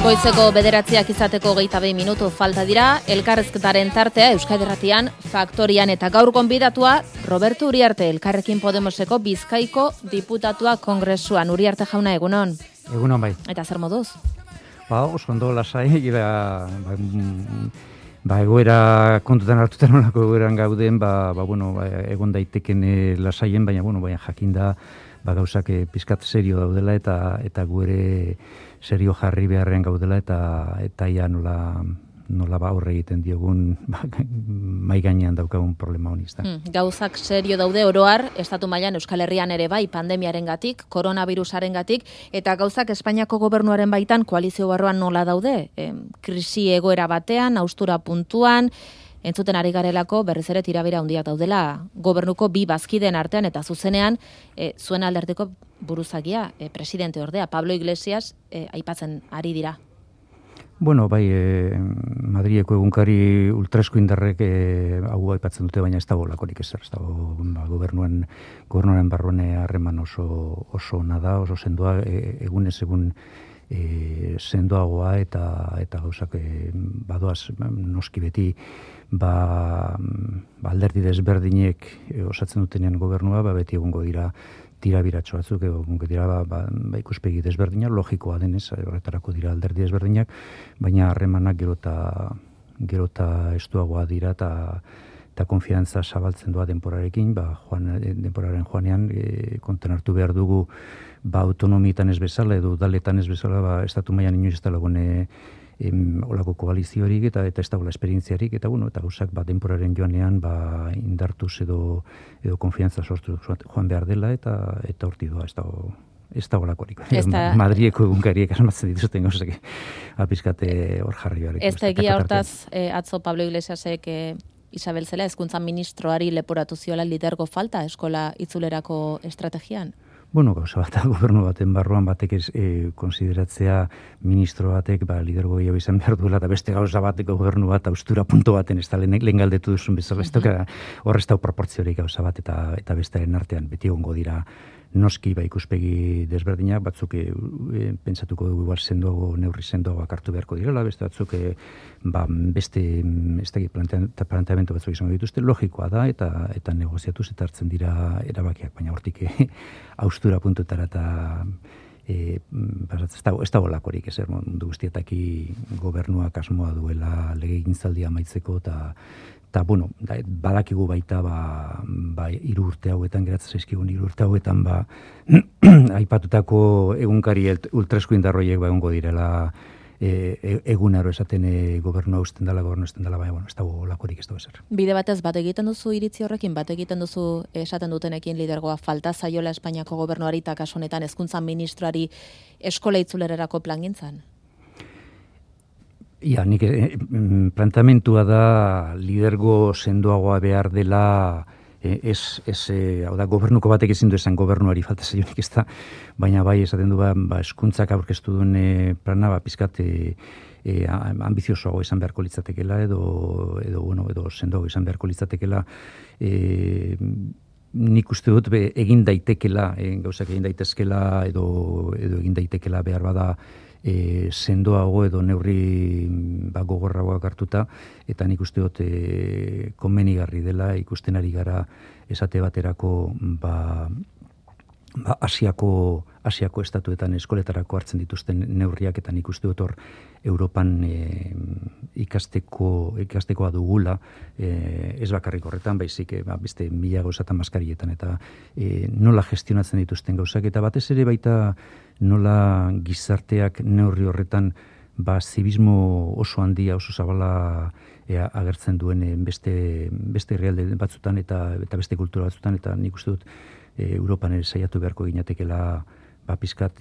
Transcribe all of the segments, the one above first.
Goizeko 9:00 izateko 22 minutu falta dira, elkarrezketaren tartea Euskadi Irratian, Faktorian eta gaur gonbidatua Roberto Uriarte, Elkarrekin Podemoseko Bizkaiko diputatua Kongresuan. Uriarte jauna, egunon. Egunon bai. Eta zer moduz? Oso ondo lasai, egoera kontutan hartutan olako egoeran gauden, egon daiteken lasaien, baina jakinda gauzak pizkat serio daudela eta gu ere serio jarri beharrean gaudela eta ia nola aurre egiten diogun mai gainean daukagun problema honi. Gauzak serio daude oroar, estatu mailan Euskal Herrian ere bai pandemiarengatik, koronavirusarengatik, eta gauzak Espainiako gobernuaren baitan koalizio barruan nola daude? Krisi egoera batean, haustura puntuan, entzuten ari garelako berriz ere tirabira handiak daudela gobernuko bi bazkideen artean eta zuzenean zuen alderteko buruzagia, presidente ordea, Pablo Iglesias, aipatzen ari dira. Madrileko egunkari ultraeskuindarrek hau aipatzen dute, baina ez dago lakorik ezer, ez dago gobernuaren barruan harreman oso ona da, oso sendoa, egunez egun sendoagoa eta gauzak badoaz noski beti alderdi desberdinek osatzen dutenean gobernua, beti egongo dira tirabiratxo batzuk, egongo dira ikuspegi desberdinak, logikoa denez, horretarako dira alderdi desberdinak, baina harremanak gero eta estuagoa dira eta konfiantza zabaltzen doa denporarekin, denporaren joanean konten hartu behar dugu autonomietan ez bezala edo udaletan ez bezala, estatu mailan inoiz ez da lagune olako koaliziorik eta ez dagoela esperientziarik, eta gauzak denporaren joanean indartuz edo konfiantza sortu joan behar dela eta horti doa, ez dago lakorik. Madrileko egunkariek asmatzen dituzten gauzak apizkate hor jarri behar. Ez da egia hortaz, atzo Pablo Iglesiasek Isabel Zela, hezkuntzan ministroari leporatu ziola lidergo falta eskola itzulerako estrategian? Gauza bat, gobernu baten barruan batek konsideratzea ministro batek lidergo gehiago izan behar duela, eta beste gauza bateko gobernu bat haustura punto baten, ez da lehen galdetu duzun bezala, hor ez da proportziorik gauza bat eta bestaren artean beti egongo dira noski ikuspegi desberdinak, batzuk pentsatuko dugu igual neurri sendoagoak hartu beharko direla, beste batzuk beste planteamendu batzuk izango dituzte, logikoa da eta negoziatuz eta hartzen dira erabakiak, baina hortik haustura puntuetara eta ez dago lakorik, ezer mundu guztietaki gobernuak asmoa duela legegintzaldia amaitzeko eta badakigu baita 3 urte hauetan, geratzen zaizkigun 3 urte hauetan aipatutako egunkari ultraeskuindarroiek egongo direla egunero esaten gobernua usten dela, baina ez dago lakorik, ez dago ezer. Bide batez bat egiten duzu iritzi horrekin, bat egiten duzu esaten dutenekin lidergoa falta zaiola Espainiako gobernuari eta kasu honetan hezkuntza ministroari eskola itzulerarako plangintzan? Nik planteamentua da lidergo sendoagoa behar dela, hau da, gobernuko batek ezin du esan gobernuari falta zaionik ez da, baina bai esaten du hezkuntzak aurkeztu duen plana pizkat ambiziosoago izan beharko litzatekela edo sendoago izan beharko litzatekela. Nik uste dut egin daitekela, gauzak egin daitezkela edo egin daitekela behar bada sendoago edo neurri gogorragoak hartuta, eta nik uste dut komenigarri dela ikusten ari gara esate baterako Asiako estatuetan eskoletarako hartzen dituzten neurriak, eta nik uste dut hor Europan ikastekoa dugula, ez bakarrik horretan, baizik beste 1000 gauzatan maskarietan, eta nola gestionatzen dituzten gauzak, eta batez ere baita nola gizarteak neurri horretan zibismo oso handia, oso zabala agertzen duen beste herrialde batzutan eta beste kultura batzutan, eta nik uste dut Europan ere saiatu beharko ginatekela pizkat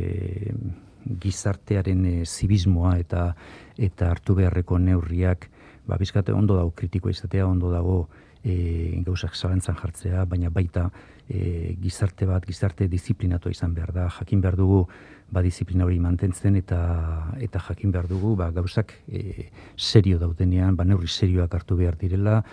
gizartearen zibismoa eta hartu beharreko neurriak pizkat ondo dago kritikoa izatea, ondo dago gauzak zalantzan jartzea, baina baita gizarte disiplinatua izan behar da, jakin behar dugu disiplina hori mantentzen eta jakin behar dugu gauzak serio daudenean, neurri serioak hartu behar direla,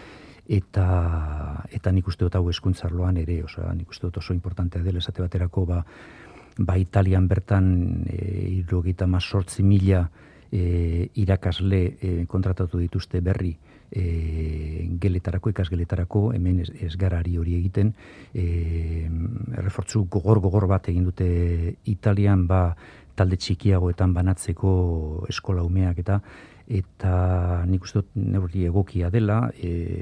eta nik uste dut hau hezkuntza arloan ere, nik uste dut oso importantea dela esate baterako ba Italian bertan 78.000 irakasle kontratatu dituzte berri ikasgeletarako, hemen ez garari hori egiten, errefortzu gogor bat egin dute Italian, ba talde txikiagoetan banatzeko eskola umeak eta nik uste dut neurri egokia dela,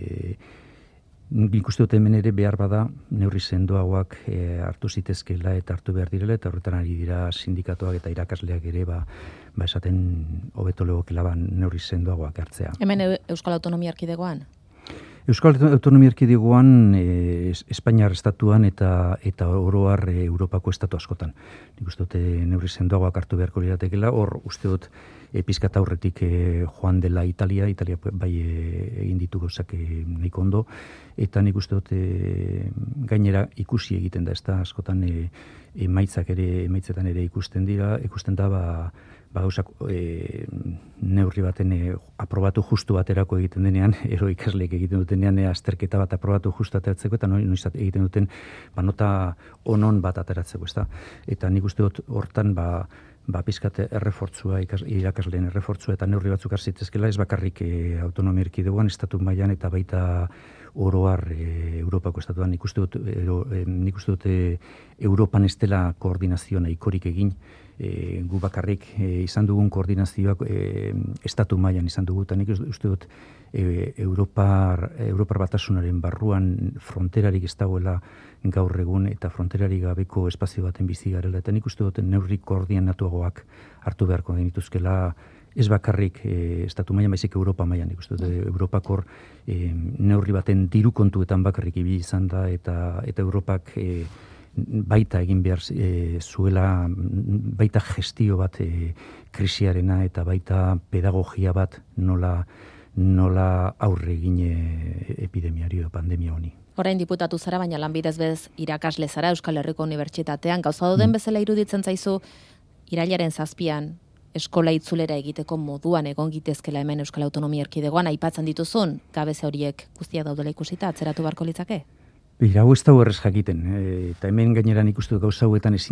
nik uste dut hemen ere behar bada neurri sendoagoak hartu zitezkela eta hartu behar direla, eta horretan ari dira sindikatuak eta irakasleak ere ba esaten hobeto legokela neurri sendoagoak hartzea. Hemen Euskal Autonomia Erkidegoan? Euskal Autonomia Erkidegoan, Espainiar estatuan eta oro har Europako estatu askotan. Nik uste dut neurri sendoagoak hartu beharko liratekeela, hor uste dut pizkat aurretik joan dela Italia bai egin ditu gauzak nahiko ondo, eta nik uste dut gainera ikusi egiten da, ez da askotan emaitzetan ere ikusten da gauzak neurri baten aprobatu justu baterako egiten denean, ikasleek egiten dutenean azterketa bat aprobatu justu ateratzeko, eta noiz egiten duten nota onon bat ateratzeko, ez da. Eta nik uste dut hortan pizkat errefortzua, irakasleen errefortzua eta neurri batzuk har zitezkela, ez bakarrik autonomia erkidegoan, estatu mailan eta baita oro har Europako estatuan. Nik uste dut Europan ez dela koordinazio nahikorik egin, gu bakarrik izan dugun koordinazioak estatu mailan izan dugu, eta nik uste dut Europar batasunaren barruan fronterarik ez dagoela gaur egun, eta fronterarik gabeko espazio baten bizi garela, eta nik uste dut neurri koordinatuagoak hartu beharko genituzkela, ez bakarrik estatu mailan, baizik Europa mailan. Nik uste dut Europakor neurri baten diru kontuetan bakarrik ibili izan da, eta Europak baita egin behar zuela, baita gestio bat krisiarena, eta baita pedagogia bat nola aurre egin epidemiari edo pandemia honi. Orain diputatu zara, baina lanbidez bez irakasle zara Euskal Herriko Unibertsitatean. Gauza doden bezala iruditzen zaizu, irailaren 7 eskola itzulera egiteko moduan egon gitezkela hemen Euskal Autonomia Erkidegoan, aipatzen dituzun, gabeze horiek guztia daudela ikusita, atzeratu beharko litzake? Hau ez dago errez jakiten, eta hemen gaineran ikustu gauza hauetan ezin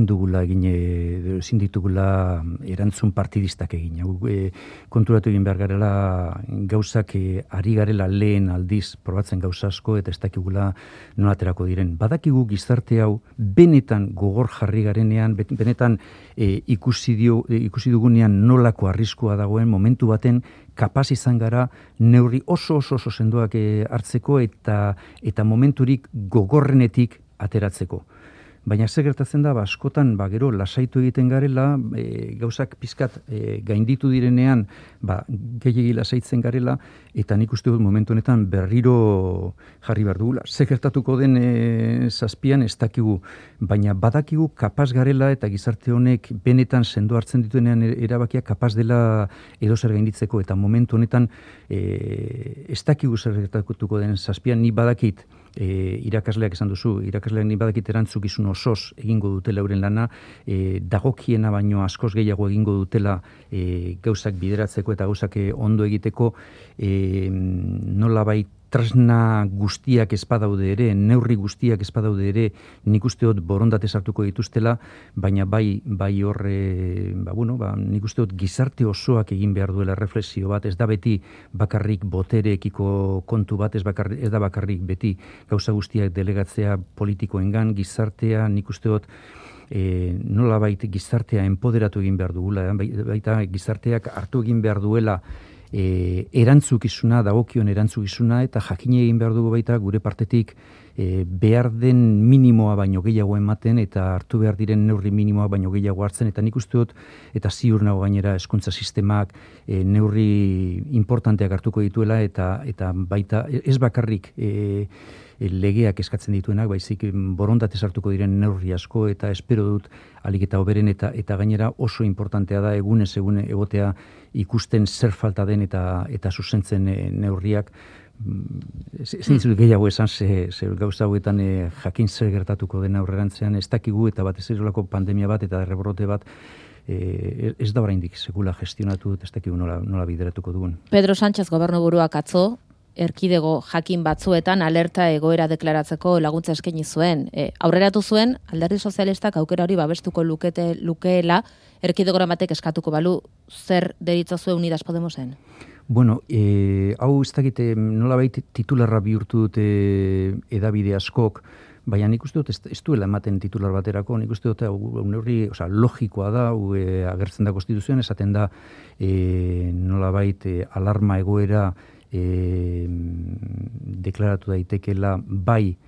ditugula erantzun partidistak egin. Konturatu egin behar garela gauzak ari garela lehen aldiz probatzen gauza asko, eta ez dakigula nola aterako diren. Badakigu gizarte hau benetan gogor jarri garenean, benetan ikusi dugunean nolako arriskua dagoen, momentu baten kapaz izan gara neurri oso sendoak hartzeko eta momenturik gogorrenetik ateratzeko. Baina zer gertatzen da, askotan gero lasaitu egiten garela, gauzak pizkat gainditu direnean, gehiegi lasaitzen garela, eta nik uste dut momentu honetan berriro jarri behar dugula. Zer gertatuko den 7 ez dakigu, baina badakigu kapaz garela, eta gizarte honek benetan sendo hartzen dituenean erabakia kapaz dela edozer gainditzeko, eta momentu honetan ez dakigu zer gertatuko den 7, ni badakit, irakasleak esan duzu, irakasleak ni badakit erantzukizun osoz egingo dutela euren lana, dagokiena baino askoz gehiago egingo dutela gauzak bideratzeko eta gauzak ondo egiteko, nolabait tresna guztiak ez badaude ere, neurri guztiak ez badaude ere, nik uste dut borondatez hartuko dituztela, baina bai horre, nik uste dut gizarte osoak egin behar duela reflexio bat, ez da beti bakarrik botereekiko kontu bat, ez da bakarrik beti gauza guztiak delegatzea politikoengan, gizartea, nik uste dut nolabait gizartea enpoderatu egin behar dugula, baita gizarteak hartu egin behar duela erantzukizuna, dagokion erantzukizuna, eta jakine egin behar dugu baita gure partetik behar den minimoa baino gehiago ematen, eta hartu behar diren neurri minimoa baino gehiago hartzen, eta nik uste dut, eta ziur nago gainera hezkuntza sistemak neurri importanteak hartuko dituela, eta baita ez bakarrik legeak eskatzen dituenak, baizik borondatez hartuko diren neurri asko, eta espero dut alik eta hoberen, eta gainera oso importantea da egunez egun egotea ikusten zer falta den eta zuzentzen neurriak. Zintzut gehiago esan, zer gauza hauetan jakin zer gertatuko den aurrerantzean, ez dakigu, eta batez ere pandemia bat eta errebrote bat ez da oraindik sekula gestionatu, ez dakigu nola bideratuko dugun. Pedro Sánchez gobernuburuak atzo erkidego jakin batzuetan alerta egoera deklaratzeko laguntza eskaini zuen. Aurreratu zuen, Alderdi Sozialistak aukera hori babestuko lukeela, erkidegora batek eskatuko balu, zer deritzazue Unidas Podemosen? Bueno, hau ez dakite nolabait titularra bihurtu dute edabide askok, baina nik uste dut ez duela ematen titular baterako, nik uste dut neurri, logikoa da, agertzen da konstituzioan, esaten da nolabait alarma egoera deklaratu daitekela bai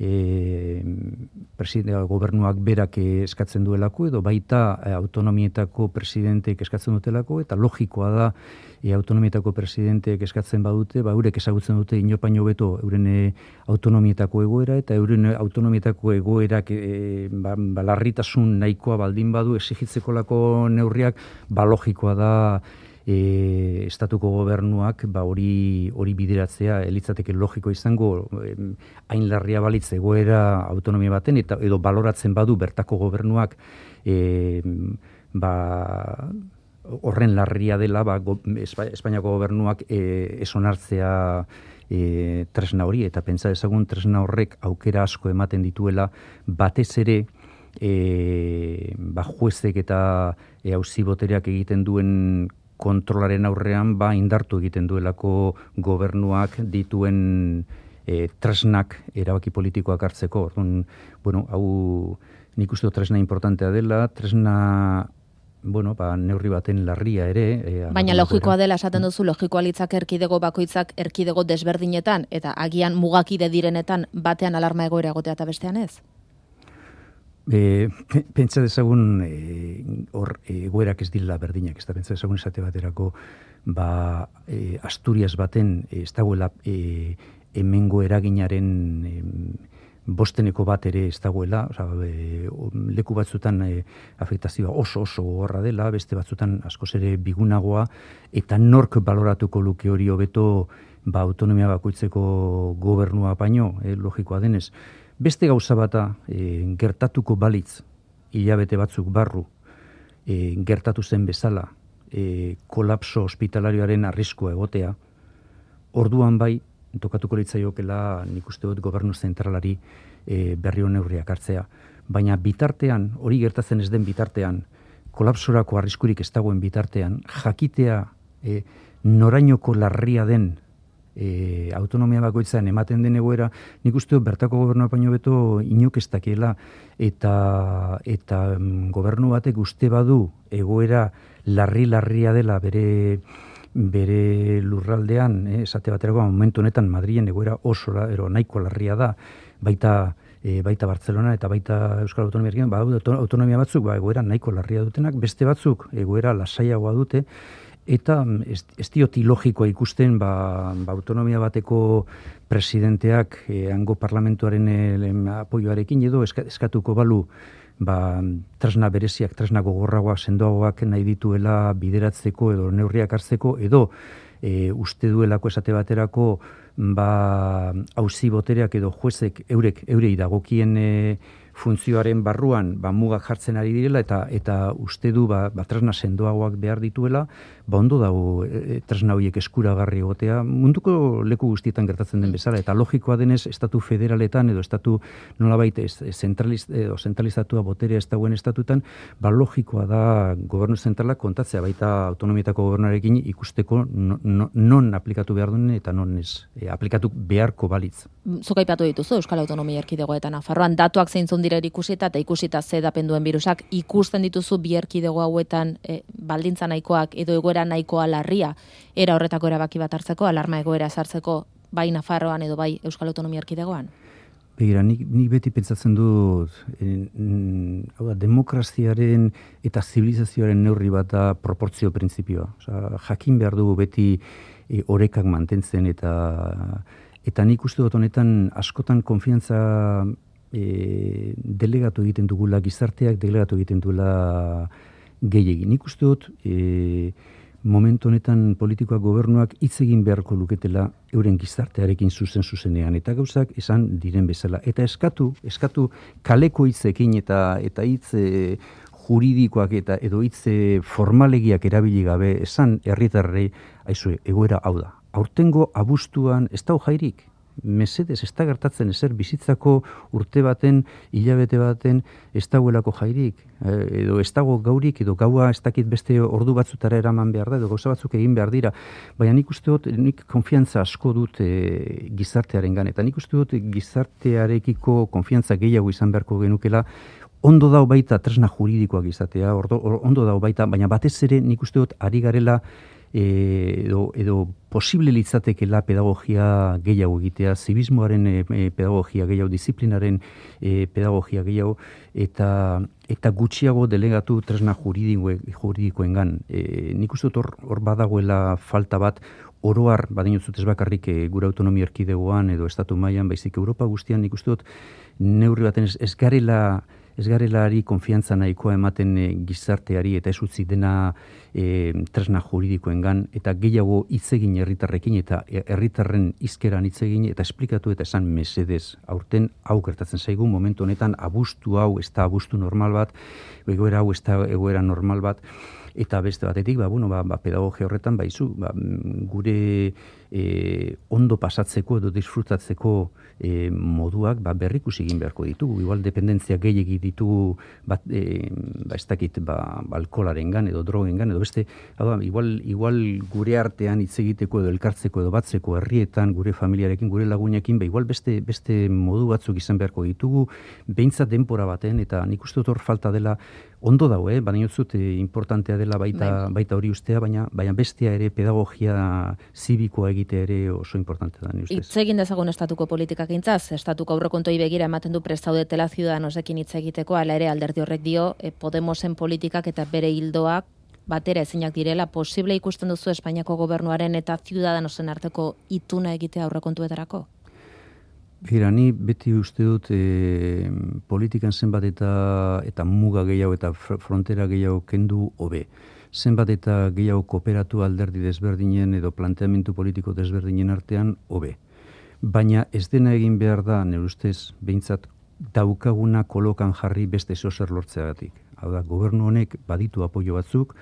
gobernuak berak eskatzen duelako edo baita autonomietako presidenteek eskatzen dutelako, eta logikoa da autonomietako presidenteek eskatzen badute, eurek ezagutzen dute inopaino beto euren autonomietako egoera, eta euren autonomietako egoerak larritasun nahikoa baldin badu exigitzekolako neurriak, logikoa da estatuko gobernuak hori bideratzea litzateke logiko izango, hain larria balitz egoera autonomia baten, eta edo baloratzen badu bertako gobernuak horren larria dela, Espainiako gobernuak ez onartzea tresna hori, eta pentsa dezagun tresna horrek aukera asko ematen dituela, batez ere juezek eta auzibotereak egiten duen kontrolaren aurrean indartu egiten duelako gobernuak dituen tresnak erabaki politikoak hartzeko. Orduan, hau nik uste dut tresna importantea dela, tresna neurri baten larria ere. Baina logikoa dela esaten duzu, logikoa litzak erkidego bakoitzak erkidego desberdinetan, eta agian mugakide direnetan batean alarma egoera egotea eta bestean ez? Pentsa dezagun hor egoerak ez direla berdinak, ez da pentsa dezagun esate baterako Asturias baten ez dagoela hemengo eraginaren bosteneko bat ere ez dagoela, leku batzutan afektazioa oso horra dela, beste batzutan askoz ere bigunagoa, eta nork baloratuko luke hori hobeto autonomia bakoitzeko gobernua baino, logikoa denez. Beste gauza bata gertatuko balitz, hilabete batzuk barru, gertatu zen bezala, kolapso hospitalarioaren arriskua egotea, orduan bai, tokatuko litzaiokela nik uste dut gobernu zentralari berriro neurriak hartzea. Baina bitartean, hori gertatzen ez den bitartean, kolapsorako arriskurik ez dagoen bitartean, jakitea norainoko larria den autonomia bakoitzan ematen den egoera, nik uste dut bertako gobernua baino beto inok ez dakiela, eta gobernu batek uste badu egoera larria dela bere lurraldean, esate baterako momentu honetan Madrilen egoera oso nahiko larria da, baita Bartzelona eta baita Euskal Autonomia Erkidegoan, autonomia batzuk egoera nahiko larria dutenak, beste batzuk egoera lasaiagoa dute, eta ez diot ilogikoa ikusten autonomia bateko presidenteak hango parlamentuaren apoioarekin edo eskatuko balu tresna bereziak, tresna gogorragoak, sendoagoak nahi dituela bideratzeko edo neurriak hartzeko, edo uste duelako esate baterako auzi botereak edo juezek eurei dagokien funtzioaren barruan mugak jartzen ari direla, eta uste du tresna sendoagoak behar dituela, ondo dago tresna horiek eskuragarri egotea, munduko leku guztietan gertatzen den bezala, eta logikoa denez estatu federaletan edo estatu nolabait zentralizatua boterea ez dagoen estatutan, logikoa da gobernu zentralak kontatzea baita autonomietako gobernuarekin ikusteko non aplikatu behar duen eta non ez aplikatu beharko balitz. Zuk aipatu dituzu Euskal Autonomia Erkidego eta Nafarroan datuak zeintzun direr ikusita eta ikusita ze dapenduen birusak, ikusten dituzu bi erkidego hauetan baldintza nahikoak edo egoera nahikoa larria, era horretako erabaki bat hartzeko, alarma egoera sartzeko bai Nafarroan edo bai Euskal Autonomia Erkidegoan? Begira, nik beti pentsatzen dut demokraziaren eta zibilizazioaren neurri bat da proportzio printzipioa. Jakin behar dugu beti orekak mantentzen eta nik uste dut honetan askotan konfiantza delegatu egiten dugula gizarteak, delegatu egiten duela gehiegi. Nik uste dut momentu honetan politikoak gobernuak hitz egin beharko luketela euren gizartearekin zuzenean, eta gauzak esan diren bezala. Eta eskatu kaleko hitzekin eta hitz juridikoak edo hitz formalegiak erabili gabe esan herritarrei, aizue, egoera hau da. aurtengo abuztuan ez dago jairik. Mesedez, ez da gertatzen ezer bizitzako urte baten, hilabete baten, ez dagoelako jairik, edo ez dago gaurik, edo gaua ez dakit beste ordu batzutara eraman behar da, edo gauza batzuk egin behar dira. Baina nik uste dut, nik konfiantza asko dut gizartearen eta nik uste dut gizartearekiko konfiantza gehiago izan beharko genukela, ondo dau baita tresna juridikoak izatea, ondo dau baita, baina batez ere nik uste dut ari garela edo posible litzatekela pedagogia gehiago egitea, zibismoaren pedagogia gehiago, disiplinaren pedagogia gehiago, eta gutxiago delegatu tresna juridikoengan. Nik uste dut hor badagoela falta bat, oroar, badinuzut ez bakarrik gure autonomia erkidegoan edo estatu mailan, baizik Europa guztian, nik uste dut neurri baten ez garelari konfiantza nahikoa ematen gizarteari eta ez utzi dena tresna juridikoengan eta gehiago hitz egin herritarrekin eta herritarren hizkeran hitz egin eta esplikatu eta esan mesedez. Aurten hau gertatzen zaigu momentu honetan abuztu hau ez da abuztu normal bat, egoera hau ez da egoera normal bat. Eta beste batetik, pedagogia horretan, gure ondo pasatzeko edo disfrutatzeko moduak berrikusi egin beharko ditugu. Igual dependentzia gehiegi ditugu ez dakit alkoholarengan edo drogengan edo beste, igual gure artean hitz egiteko edo elkartzeko edo batzeko herrietan, gure familiarekin, gure lagunekin, igual beste modu batzuk izan beharko ditugu, behintzat denpora baten, eta nik uste dut hor falta dela, ondo dago, baina zut importantea dela baita hori ustea, baina bestea ere pedagogia zibikoa egitea ere oso importantea da, ni ustez. Hitz egin dezagun estatuko politikak intzaz, estatuko aurrekontoi begira ematen du prest zaudetela Ciudadanosekin hitz egiteko, hala ere alderdi horrek dio, Podemosen politikak eta bere hildoak batera ezinak direla, posible ikusten duzu Espainiako gobernuaren eta Ciudadanosen arteko ituna egitea aurrekontuetarako? Begira, ni beti uste dut politikan zenbat eta muga gehiago eta frontera gehiago kendu hobe. Zenbat eta gehiago kooperatu alderdi desberdinen edo planteamendu politiko desberdinen artean hobe. Baina ez dena egin behar da, nire ustez, behintzat daukaguna kolokan jarri beste zozer lortzeagatik. Hau da, gobernu honek baditu apoio batzuk,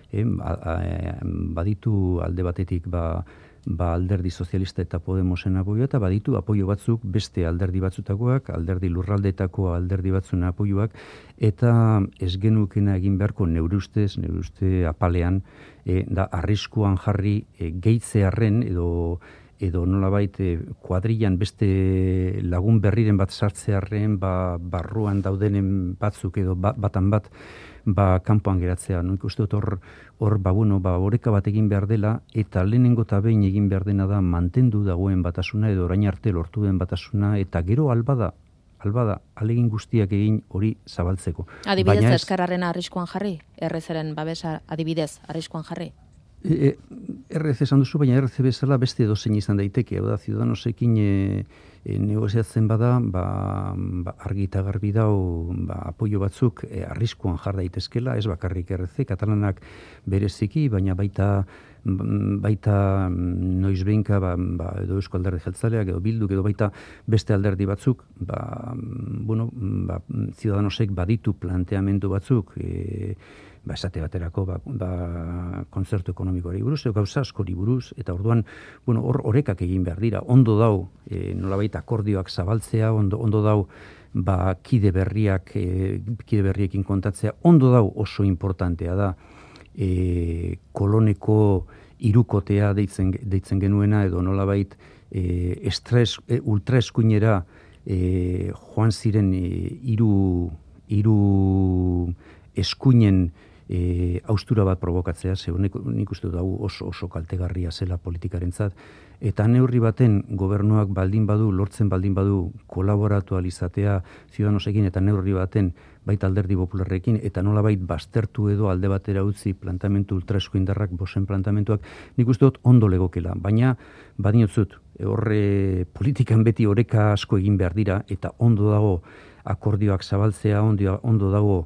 baditu alde batetik alderdi sozialista eta Podemosen apoioa, eta baditu apoio batzuk beste alderdi batzutakoak, alderdi lurraldetako alderdi batzuen apoioak, eta ez genukena egin beharko neure uste apalean, da arriskuan jarri gehitzearren edo nolabait kuadrillan beste lagun berriren bat sartzearren, barruan daudenen batzuk edo batan bat, kanpoan geratzea. Nik uste dut hor oreka bat egin behar dela, eta lehenengo eta behin egin behar dena da mantendu dagoen batasuna edo orain arte lortu den batasuna, eta gero albada, alegin guztiak egin hori zabaltzeko. Adibidez, Eskarrarena arriskuan jarri? Errezeren babesa adibidez arriskuan jarri? RC esan duzu, baina RC bezala beste edozein izan daiteke. Hau da, Ciudadanosekin negoziatzen bada, argi eta garbi dau apoio batzuk arriskuan jar daitezkela, ez bakarrik RC, katalanak bereziki, baina baita noizbehinka edo Eusko Alderdi Jeltzaleak edo Bilduk edo baita beste alderdi batzuk, Ciudadanosek baditu planteamendu batzuk, esate baterako kontzertu ekonomikoari buruz, edo gauza askori buruz, eta orduan, horrekak egin behar dira, ondo dau, nolabait akordioak zabaltzea, ondo dau, kide berriekin kontatzea, ondo dau oso importantea da, koloneko hirukotea deitzen genuena, edo nolabait, ultraeskuinera joan ziren hiru eskuinen haustura bat provokatzea, nik uste dut oso kaltegarria zela politikarentzat, eta neurri baten gobernuak lortzen baldin badu kolaboratu alizatea Ciudadanosekin, eta neurri baten baita alderdi popularrekin, eta nolabait baztertu edo alde batera utzi plantamentu ultraeskuindarrak bosen plantamentuak, nik uste dut ondo legokela, baina badinotzut, horre politikan beti oreka asko egin behar dira, eta ondo dago akordioak zabaltzea, ondo dago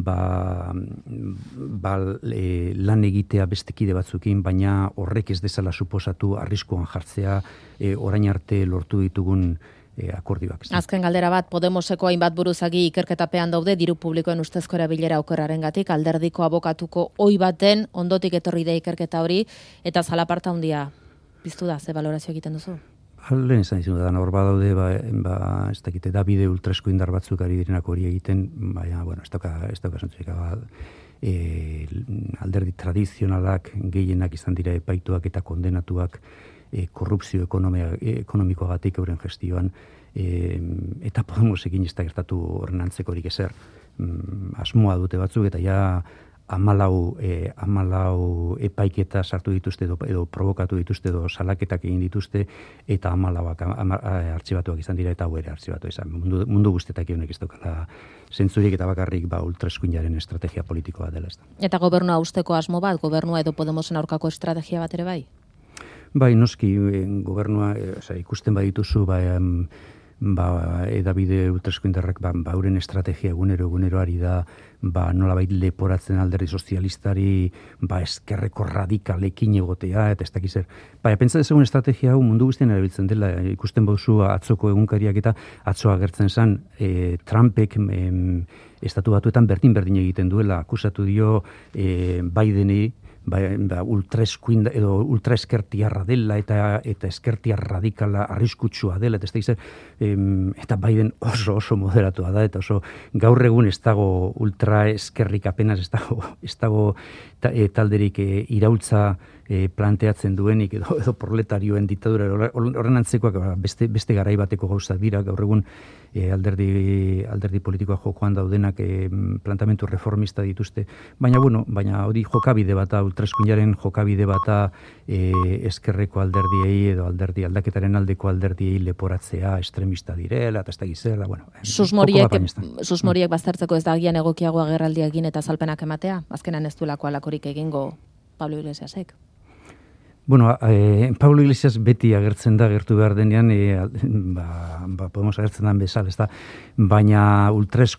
lan egitea beste kide batzukin, baina horrek ez dezala suposatu arriskuan jartzea orain arte lortu ditugun akordioak. Azken galdera bat, Podemoseko hainbat buruzagi ikerketapean daude diru publikoen ustezko erabilera okerrarengatik, alderdiko abokatuko ohi baten ondotik etorri da ikerketa hori, eta zalaparta handia piztu da, ze balorazio egiten duzu? Lehen izan izan da, hor badaude, ez dakite, Davide ultrasko indar batzuk ari direnak hori egiten, baina, bueno, ez dauka zentzurik, alderdi tradizionalak gehienak izan dira epaituak eta kondenatuak korrupzio ekonomikoagatik euren gestioan, eta Podemosekin ez da gertatu horren antzekorik ezer. Asmoa dute batzuk, eta ja 14 epaiketa sartu dituzte edo provokatu dituzte edo salaketak egin dituzte, eta 14 artxibatuak izan dira, eta hau ere artxibatu izan. Mundu guztetak honek ez daukala zentzurik, eta bakarrik ultraeskuinaren estrategia politikoa dela ez da. Eta gobernua usteko asmo bat, gobernua edo Podemosen aurkako estrategia bat ere bai? Bai, noski, gobernua ikusten badituzu, edabide ultraeskuindarrak euren estrategia egunero ari da, nolabait leporatzen alderdi sozialistari, eskerreko radikalekin egotea, eta ez dakiz zer. Pentsa dezagun estrategia hau mundu guztien erabiltzen dela, ikusten bauzu atzoko egunkariak eta atzo agertzen zen, Trumpek estatu batuetan berdin egiten duela, akusatu dio Bideni, ultraeskuin edo ultraeskertiarra dela eta eskertiar radikala arriskutsua dela, eta Biden oso moderatua da, eta oso gaur egun ez dago ultraeskerrik apenas, ez dago talderik iraultza planteatzen duenik edo proletarioen diktadura horren antzekoak beste garai bateko gauzak dira, gaur egun alderdi politikoa jokoan daudenak plantamentu reformista dituzte, baina hori jokabide bata, ultraeskuinaren jokabide bata eskerreko alderdiei edo aldaketaren aldeko alderdiei leporatzea estremista direla, eta ez da gizela, Susmoriek baztertzeko ez da agian egokiago agerraldia egin eta azalpenak ematea, azkenan ez duelako alakorik egingo Pablo Iglesiasek. Pablo Iglesias beti agertzen da, gertu behar denean, Podemos agertzen dan bezala, ez da, baina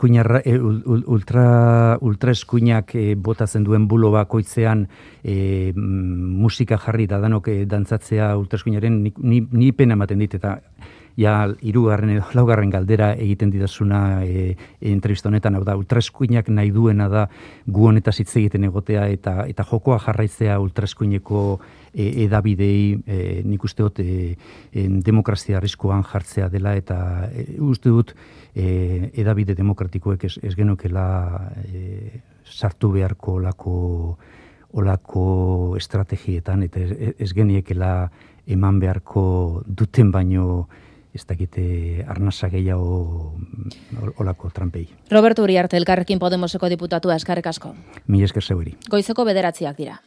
ultraeskuinak botatzen duen bulo bakoitzean musika jarri da danok dantzatzea ultraeskuinaren ni pena ematen dit, eta ja, 3. edo 4. galdera egiten didazuna entrevista honetan, hau da, ultraeskuinak nahi duena da gu honetaz hitz egiten egotea eta jokoa jarraitzea ultraeskuineko edabidei, nik uste dut demokrazia arriskuan jartzea dela, eta uste dut edabide demokratikoek ez genukela sartu beharko olako estrategietan, eta ez geniekela eman beharko duten baino ez dakite arnasa gehiago olako Trumpei. Roberto Uriarte, Elkarrekin Podemoseko diputatua, eskerrik asko. Mila esker zeueri. Goizeko 9:00 dira.